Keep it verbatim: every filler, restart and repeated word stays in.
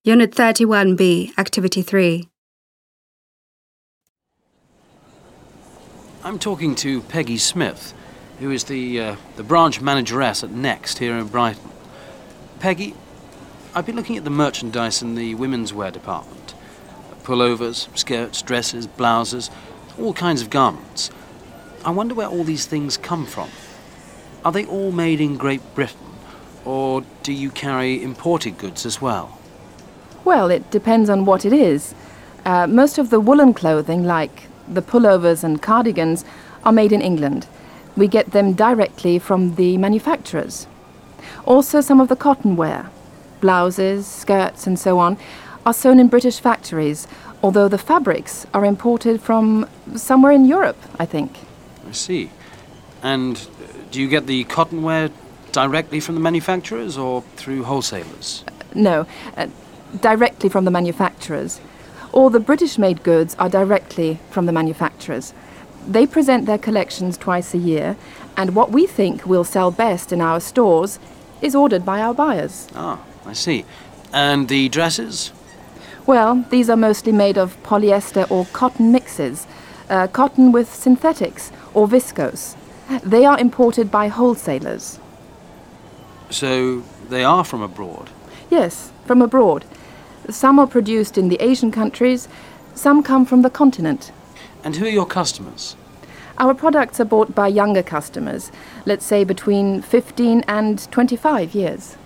Unit thirty-one B, Activity three. I'm talking to Peggy Smith, who is the, uh, the branch manageress at Next here in Brighton. Peggy, I've been looking at the merchandise in the women's wear department. Pullovers, skirts, dresses, blouses, all kinds of garments. I wonder where all these things come from. Are they all made in Great Britain, or do you carry imported goods as well? Well, it depends on what it is. Uh, most of the woolen clothing, like the pullovers and cardigans, are made in England. We get them directly from the manufacturers. Also, some of the cotton wear, blouses, skirts and so on, are sewn in British factories, although the fabrics are imported from somewhere in Europe, I think. I see. And do you get the cotton wear directly from the manufacturers or through wholesalers? Uh, no, uh, directly from the manufacturers. All the British-made goods are directly from the manufacturers. They present their collections twice a year, and what we think will sell best in our stores is ordered by our buyers. Ah, I see. And the dresses? Well, these are mostly made of polyester or cotton mixes, uh, cotton with synthetics or viscose. They are imported by wholesalers. So they are from abroad? Yes, from abroad. Some are produced in the Asian countries, some come from the continent. And who are your customers? Our products are bought by younger customers, let's say between fifteen and twenty-five years.